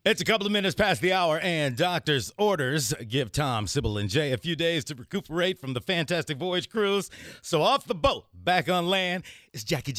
It's a couple of minutes past the hour, and doctor's orders give Tom, Sybil, and Jay a few days to recuperate from the Fantastic Voyage cruise. So off the boat, back on land, it's Jackie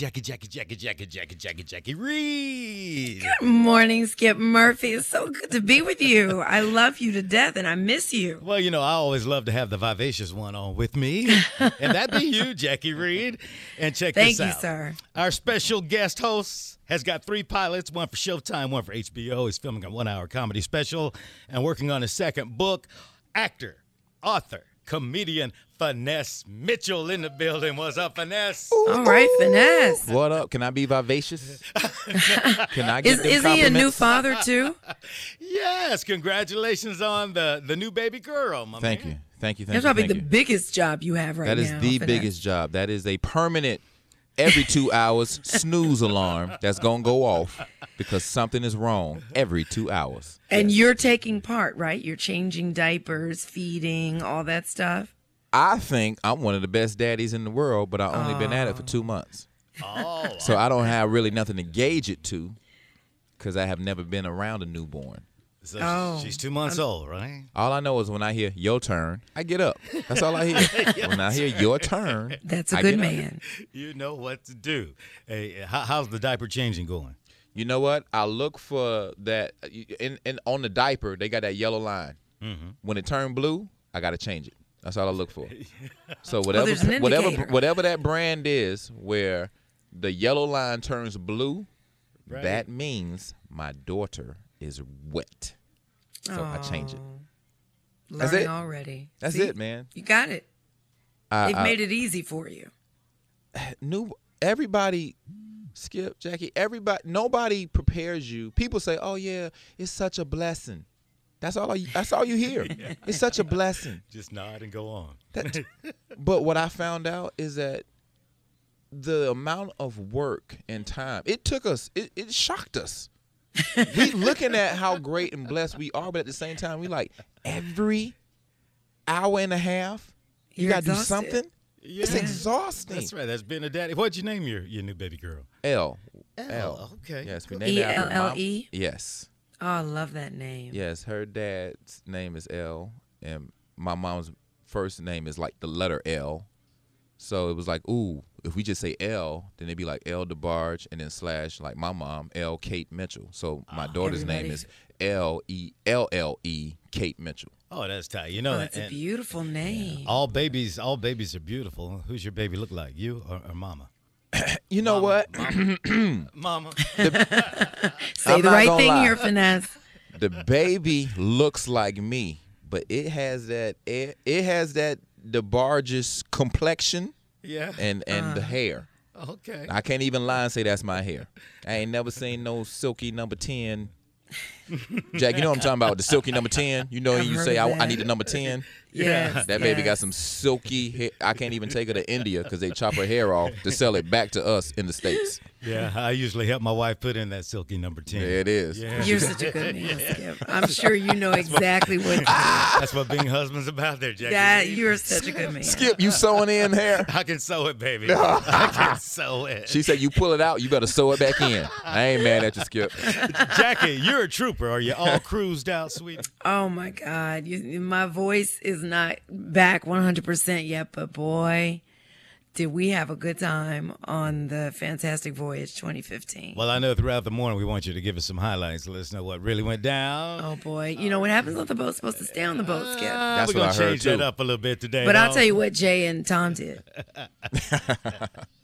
Reed. Good morning, Skip Murphy. It's so good to be with you. I love you to death, and I miss you. Well, you know, I always love to have the vivacious one on with me, and that'd be you, Jackie Reed. And check this out. Thank you, sir. Our special guest host has got 3 pilots, one for Showtime, one for HBO. He's filming a 1-hour comedy special and working on his second book. Actor, author, comedian, Finesse Mitchell in the building. What's up, Finesse? All right, Finesse. What up? Can I be vivacious? Can I get Is he a new father, too? Yes, congratulations on the new baby girl, my Thank man. you. Thank you. That's probably the biggest job you have right now. That is the Finesse. biggest job. That is a permanent, every 2 hours, snooze alarm that's going to go off because something is wrong every 2 hours. And you're taking part, right? You're changing diapers, feeding, all that stuff. I think I'm one of the best daddies in the world, but I've only been at it for 2 months. Oh, So I don't have really nothing to gauge it to because I have never been around a newborn. so she's 2 months old, right? All I know is when I hear your turn, I get up. That's all I hear. When I hear your turn, That's a I good get up. man. You know what to do. Hey, how's the diaper changing going? You know what? I look for that, and on the diaper, they got that yellow line. Mm-hmm. When it turned blue, I got to change it. That's all I look for. So there's an indicator. whatever that brand is, where the yellow line turns blue, Right. that means my daughter is wet. So I change it. That's Learning it. already. That's See? it, man. You got it. They've made it easy for you. Everybody, Skip, Jackie, nobody prepares you. People say, "Oh yeah, it's such a blessing." That's all you hear. It's such a blessing. Just nod and go on. But what I found out is that the amount of work and time it took us, it shocked us. We looking at how great and blessed we are, but at the same time, we like every hour and a half, you You're got to do exhausted. something. Yeah. It's exhausting. That's right. That's being a daddy. What'd you name your new baby girl? L. Okay. Yes, we Cool. named after her mom. ELLE? Yes. Oh, I love that name. Yes, her dad's name is L, and my mom's first name is like the letter L. So it was like, ooh, if we just say L, then it'd be like L DeBarge and then slash like my mom, L Kate Mitchell. So my daughter's name is LLE Kate Mitchell. Oh, that's tight. You know, Oh, that's a and beautiful name. all babies are beautiful. Who's your baby look like? You or mama? You know what? Mama. Say I'm the not right gonna thing lie. here, Finesse. The baby looks like me, but it has that DeBarge's complexion Yeah. and the hair. Okay. I can't even lie and say that's my hair. I ain't never seen no silky number 10. Jack, you know what I'm talking about, the silky number 10? You know, I've you heard say, of I that. need the number 10. Yes, That baby got yes. some silky hair. I can't even take her to India because they chop her hair off to sell it back to us in the States. Yeah, I usually help my wife put in that silky number 10. There it is. Yeah. You're such a good man, Skip. I'm sure you know exactly what That's what being husband's about there, Jackie. that you're such a good man. Skip, you sewing in hair? I can sew it, baby. I can sew it. She said, you pull it out, you better sew it back in. I ain't mad at you, Skip. Jackie, you're a trooper. Are you all cruised out, sweetie? Oh my God, my voice is not back 100% yet, but boy, did we have a good time on the Fantastic Voyage 2015. Well, I know throughout the morning we want you to give us some highlights. Let us know what really went down. Oh boy, you know what happens on the boat's supposed to stay on the boat, Skip. That's we're what going I to heard, change that too. up a little bit today. But I'll though. tell you what Jay and Tom did.